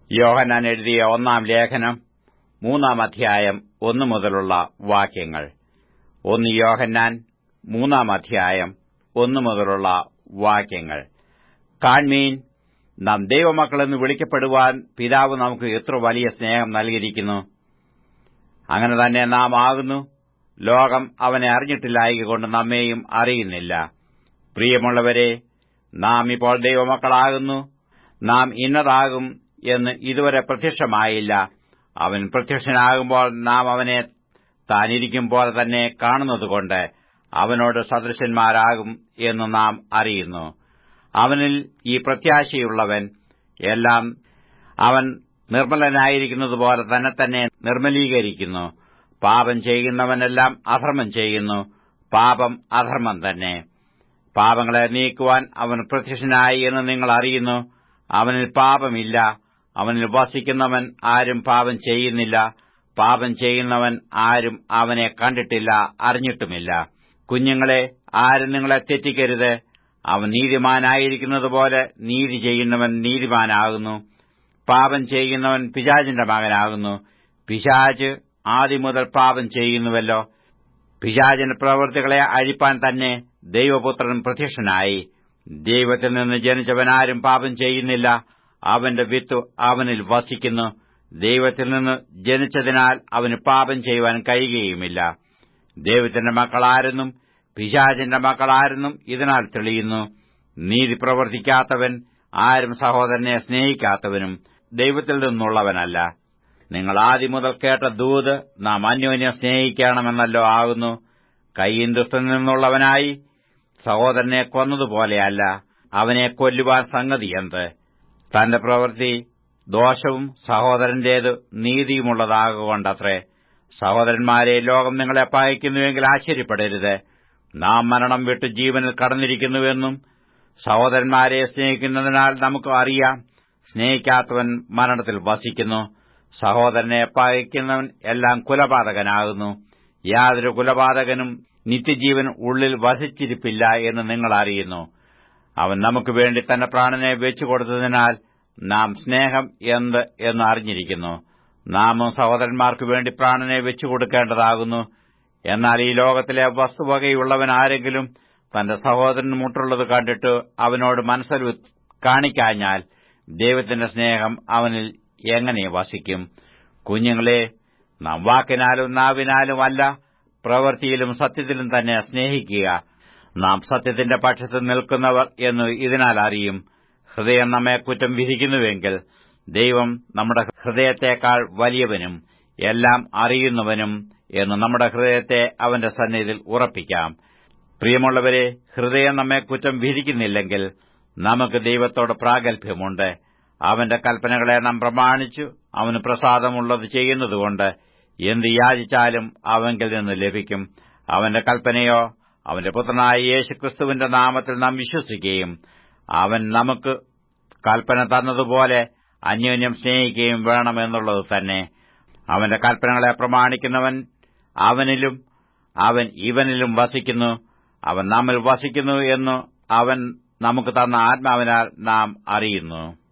യോഹന്നാൻ എഴുതിയ 1 ലേഖനം 3 അധ്യായം 1 മുതലുള്ള വാക്യങ്ങൾ. 1 യോഹന്നാൻ 3 അധ്യായം 1 മുതലുള്ള വാക്യങ്ങൾ. കാൺമീൻ, നാം ദൈവമക്കളെന്ന് വിളിക്കപ്പെടുവാൻ പിതാവ് നമുക്ക് എത്ര വലിയ സ്നേഹം നൽകിയിരിക്കുന്നു. അങ്ങനെ തന്നെ നാം ആകുന്നു. ലോകം അവനെ അറിഞ്ഞിട്ടില്ലായകൊണ്ട് നമ്മെയും അറിയുന്നില്ല. പ്രിയമുള്ളവരെ, നാം ഇപ്പോൾ ദൈവമക്കളാകുന്നു. നാം ഇന്നതാകും എന്ന് ഇതുവരെ പ്രത്യക്ഷമായില്ല. അവൻ പ്രത്യക്ഷനാകുമ്പോൾ നാം അവനെ താനിരിക്കുമ്പോൾ തന്നെ കാണുന്നതുകൊണ്ട് അവനോട് സദൃശന്മാരാകും എന്ന് നാം അറിയുന്നു. അവനിൽ ഈ പ്രത്യാശയുള്ളവൻ എല്ലാം അവൻ നിർമ്മലനായിരിക്കുന്നതുപോലെ തന്നെ നിർമ്മലീകരിക്കുന്നു. പാപം ചെയ്യുന്നവനെല്ലാം അധർമ്മം ചെയ്യുന്നു. പാപം അധർമ്മം തന്നെ. പാപങ്ങളെ നീക്കുവാൻ അവൻ പ്രത്യക്ഷനായി എന്ന് നിങ്ങൾ അറിയുന്നു. അവനിൽ പാപമില്ല. അവനിൽ വസിക്കുന്നവൻ ആരും പാപം ചെയ്യുന്നില്ല. പാപം ചെയ്യുന്നവൻ ആരും അവനെ കണ്ടിട്ടില്ല, അറിഞ്ഞിട്ടുമില്ല. കുഞ്ഞുങ്ങളെ, ആരും നിങ്ങളെ തെറ്റിക്കരുത്. അവൻ നീതിമാനായിരിക്കുന്നതുപോലെ നീതി ചെയ്യുന്നവൻ നീതിമാനാകുന്നു. പാപം ചെയ്യുന്നവൻ പിശാചിന്റെ മകനാകുന്നു. പിശാച് ആദിമുതൽ പാപം ചെയ്യുന്നുവല്ലോ. പിശാചിന്റെ പ്രവൃത്തികളെ അഴിപ്പാൻ തന്നെ ദൈവപുത്രൻ പ്രത്യക്ഷനായി. ദൈവത്തിൽ നിന്ന് ജനിച്ചവനാരും പാപം ചെയ്യുന്നില്ല. അവന്റെ വിത്ത് അവനിൽ വസിക്കുന്നു. ദൈവത്തിൽ നിന്ന് ജനിച്ചതിനാൽ അവന് പാപം ചെയ്യുവാൻ കഴിയുകയുമില്ല. ദൈവത്തിന്റെ മക്കളാരെന്നും പിശാചിന്റെ മക്കളാരെന്നും ഇതിനാൽ തെളിയുന്നു. നീതി പ്രവർത്തിക്കാത്തവൻ ആരും സഹോദരനെ സ്നേഹിക്കാത്തവനും ദൈവത്തിൽ നിന്നുള്ളവനല്ല. നിങ്ങൾ ആദ്യം മുതൽ കേട്ട ദൂത് നാം അന്യോന്യം സ്നേഹിക്കണമെന്നല്ലോ ആകുന്നു. കയീൻ ദുഷ്ടനിൽ നിന്നുള്ളവനായി സഹോദരനെ കൊന്നതുപോലെയല്ല. അവനെ കൊല്ലുവാൻ സംഗതി എന്ത്? തന്റെ പ്രവൃത്തി ദോഷവും സഹോദരന്റേത് നീതിയുമുള്ളതാകൊണ്ടത്രേ. സഹോദരന്മാരെ, ലോകം നിങ്ങളെ പകയ്ക്കുന്നുവെങ്കിൽ ആശ്ചര്യപ്പെടരുത്. നാം മരണം വിട്ട് ജീവനിൽ കടന്നിരിക്കുന്നുവെന്നും സഹോദരന്മാരെ സ്നേഹിക്കുന്നതിനാൽ നമുക്ക് അറിയാം. സ്നേഹിക്കാത്തവൻ മരണത്തിൽ വസിക്കുന്നു. സഹോദരനെ പകയ്ക്കുന്നവൻ എല്ലാം കുലപാതകനാകുന്നു. യാതൊരു കുലപാതകനും നിത്യജീവൻ ഉള്ളിൽ വസിച്ചിരിപ്പില്ല എന്ന് നിങ്ങൾ അറിയുന്നു. അവൻ നമുക്ക് വേണ്ടി തന്റെ പ്രാണനെ വെച്ചുകൊടുത്തതിനാൽ നാം സ്നേഹം എന്ത് എന്ന് അറിഞ്ഞിരിക്കുന്നു. നാമും സഹോദരന്മാർക്കു വേണ്ടി പ്രാണനെ വെച്ചുകൊടുക്കേണ്ടതാകുന്നു. എന്നാൽ ഈ ലോകത്തിലെ വസ്തുവകയുള്ളവൻ ആരെങ്കിലും തന്റെ സഹോദരന് മുട്ടുള്ളത് കണ്ടിട്ട് അവനോട് മനസ്സലിവ് കാണിക്കാഞ്ഞാൽ ദൈവത്തിന്റെ സ്നേഹം അവനിൽ എങ്ങനെ വസിക്കും? കുഞ്ഞുങ്ങളെ, നാം വാക്കിനാലും നാവിനാലും അല്ല, പ്രവൃത്തിയിലും സത്യത്തിലും തന്നെ സ്നേഹിക്കുക. നാം സത്യത്തിന്റെ പക്ഷത്ത് നിൽക്കുന്നവർ എന്ന് ഇതിനാൽ അറിയും. ഹൃദയം നമ്മെ കുറ്റം വിധിക്കുന്നുവെങ്കിൽ ദൈവം നമ്മുടെ ഹൃദയത്തെക്കാൾ വലിയവനും എല്ലാം അറിയുന്നവനും എന്ന് നമ്മുടെ ഹൃദയത്തെ അവന്റെ സന്നിധിയിൽ ഉറപ്പിക്കാം. പ്രിയമുള്ളവരെ, ഹൃദയം നമ്മെ കുറ്റം വിധിക്കുന്നില്ലെങ്കിൽ നമുക്ക് ദൈവത്തോട് പ്രാഗൽഭ്യമുണ്ട്. അവന്റെ കൽപ്പനകളെ നാം പ്രമാണിച്ചു അവന് പ്രസാദമുള്ളത് ചെയ്യുന്നതുകൊണ്ട് എന്ത് യാചിച്ചാലും അവങ്കിൽ നിന്ന് ലഭിക്കും. അവന്റെ കൽപ്പനയോ അവന്റെ പുത്രനായ യേശുക്രിസ്തുവിന്റെ നാമത്തിൽ നാം വിശ്വസിക്കുകയും അവൻ നമുക്ക് കൽപ്പന തന്നതുപോലെ അന്യോന്യം സ്നേഹിക്കുകയും വേണമെന്നുള്ളത് തന്നെ. അവന്റെ കൽപ്പനകളെ പ്രമാണിക്കുന്നവൻ അവനിലും അവൻ ഇവനിലും വസിക്കുന്നു. അവൻ നമ്മിൽ വസിക്കുന്നു എന്ന് അവൻ നമുക്ക് തന്ന ആത്മാവിനാൽ നാം അറിയുന്നു.